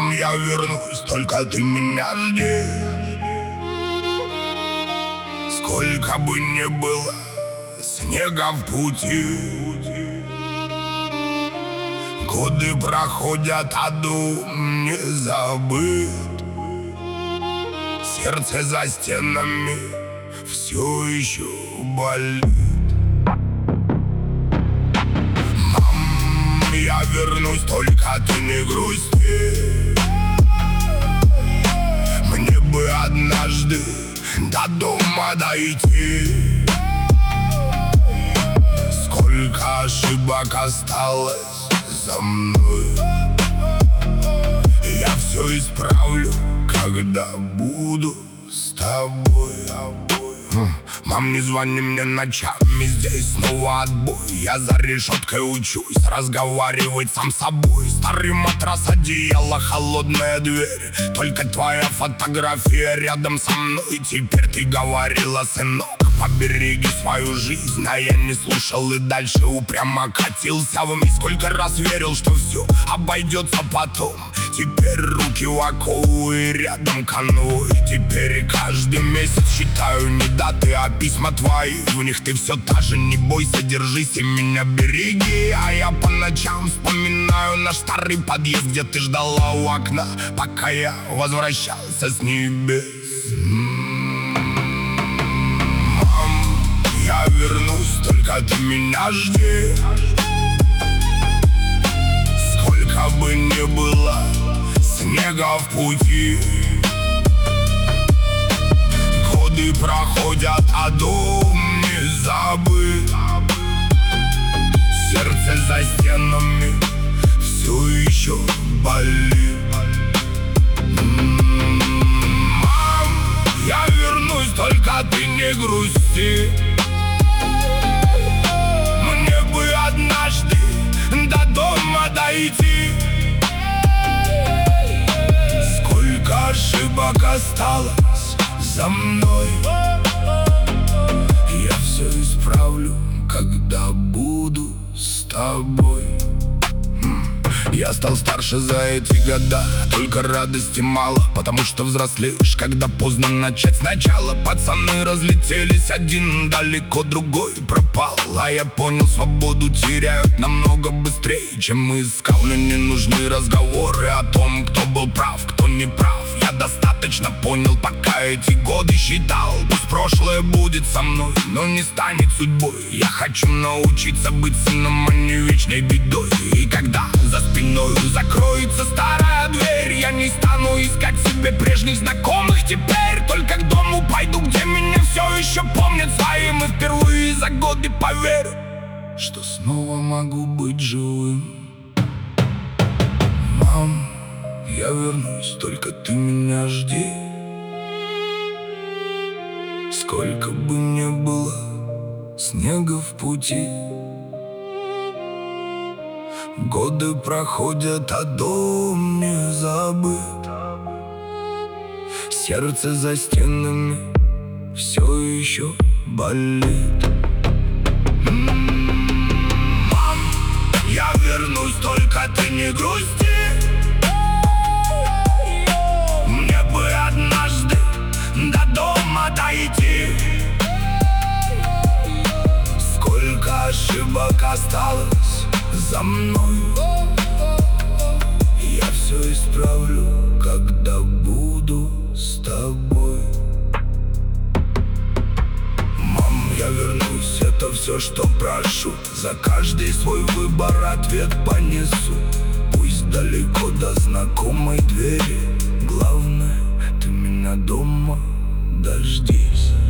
Я вернусь, только ты меня жди. Сколько бы ни было снега в пути, годы проходят, а дом не забыт. Сердце за стенами все еще болит. Мам, я вернусь, только ты не грусти. Мне бы однажды до дома дойти. Сколько ошибок осталось за мной. Я все исправлю, когда буду с тобой. Мам, не звони мне ночами, здесь снова отбой. Я за решеткой учусь разговаривать сам с собой. Старый матрас, одеяло, холодная дверь. Только твоя фотография рядом со мной. Теперь ты говорила, сынок, побереги свою жизнь. А я не слушал и дальше упрямо катился вниз. Сколько раз верил, что все обойдется потом. Теперь руки в оковы и рядом конвой. Теперь каждый месяц считаю не даты, а письма твои. В них ты все та же, не бойся, держись и меня береги. А я по ночам вспоминаю наш старый подъезд, где ты ждала у окна, пока я возвращался с небес. Мам, я вернусь, только ты меня жди. Сколько бы ни было снега в пути, годы проходят, а дом не забыт. Сердце за стенами все еще болит. Мам, я вернусь, только ты не грусти. Мне бы однажды до дома дойти. Сколько ошибок осталось за мной. Я все исправлю, когда буду с тобой. Я стал старше за эти года, только радости мало, потому что взрослеешь, когда поздно начать сначала. Пацаны разлетелись, один далеко, другой пропал. А я понял, свободу теряют намного быстрее, чем мы искал. Мне не нужны разговоры о том, кто был прав, кто не прав. Я достаточно понял, пока эти годы считал. Пусть прошлое будет со мной, но не станет судьбой. Я хочу научиться быть сыном, а не вечной бедой. И когда за спиной закроется старая дверь, я не стану искать себе прежних знакомых. Теперь только к дому пойду, где меня все еще помнят своим. И впервые за годы поверю, что снова могу быть живым. Мам, я вернусь, только ты меня жди. Сколько бы ни было снега в пути, годы проходят, а дом не забыт. Сердце за стенами все еще болит. Мам, я вернусь, только ты не грусти. Мне бы однажды до дома дойти. Сколько ошибок осталось за мной. Я все исправлю, когда буду с тобой. Мам, я вернусь, это все, что прошу. За каждый свой выбор ответ понесу. Пусть далеко до знакомой двери, главное, ты меня дома дождись.